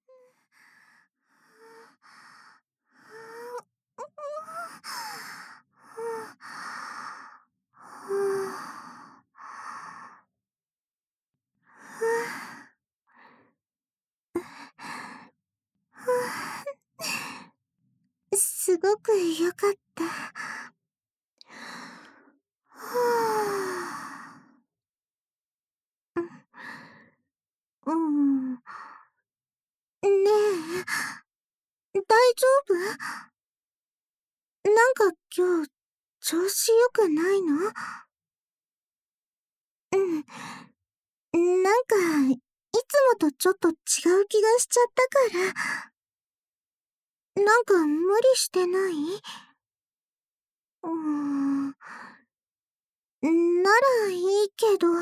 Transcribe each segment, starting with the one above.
すごく良かった。うん。ねえ、大丈夫？なんか今日、調子良くないの？なんか、いつもとちょっと違う気がしちゃったから、なんか無理してない？ならいいけど、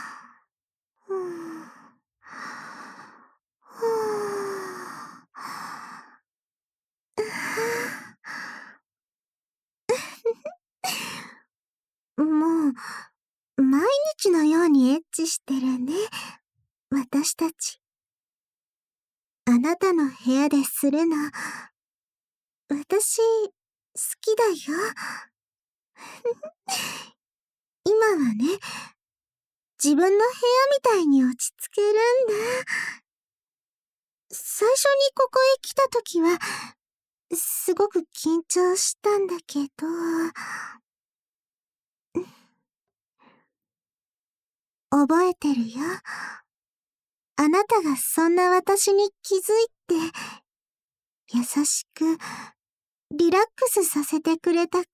もう、毎日のようにエッチしてるね、私たち。あなたの部屋でするの、私、好きだよ。今はね、自分の部屋みたいに落ち着けるんだ。最初にここへ来た時は、すごく緊張したんだけど、覚えてるよ。あなたがそんな私に気づいて、優しく、リラックスさせてくれたこと。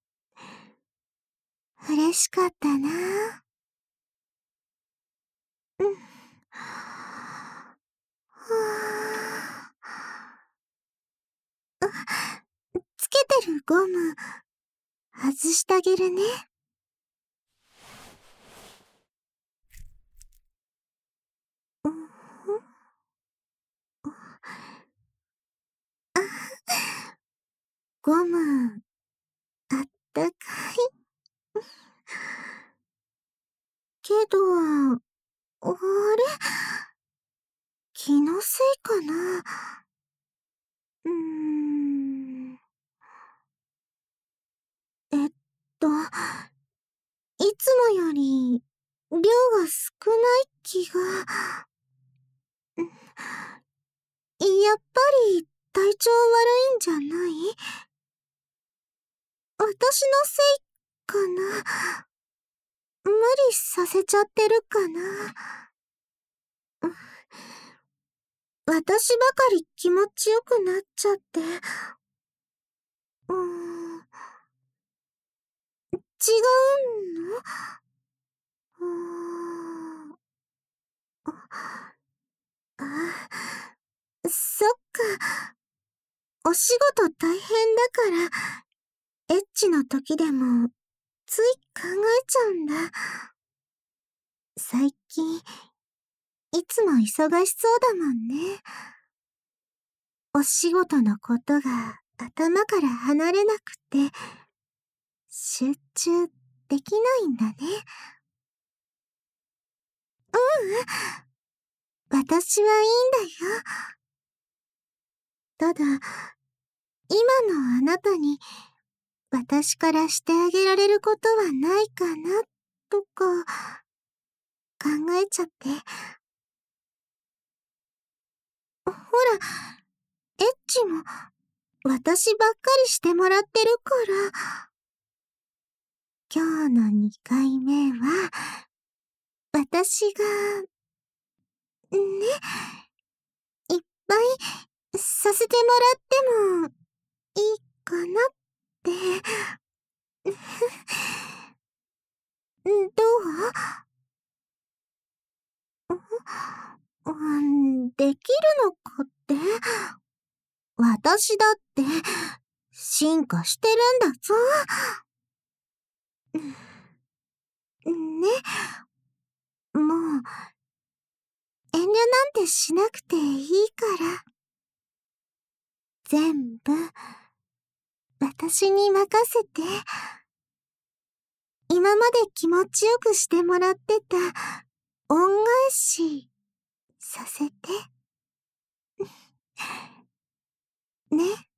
嬉しかったな。つけてるゴム、外してあげるね。ゴム、あったかい。けど、あれ？気のせいかな？えっと、いつもより、量が少ない気が。やっぱり、体調悪いんじゃない？私のせいかな？無理させちゃってるかな？私ばかり気持ちよくなっちゃって。違うの？そっか。お仕事大変だから、エッチの時でも、つい考えちゃうんだ。最近、いつも忙しそうだもんね。お仕事のことが頭から離れなくて、集中できないんだね。私はいいんだよ。ただ、今のあなたに、私からしてあげられることはないかな、とか、考えちゃって。ほら、エッチも、私ばっかりしてもらってるから、今日の2回目は、私が、ね、いっぱいさせてもらってもいいかなって。どできるのかって？私だって、進化してるんだぞ。ね、もう、遠慮なんてしなくていいから。全部、私に任せて。今まで気持ちよくしてもらってた恩返しさせて。ね。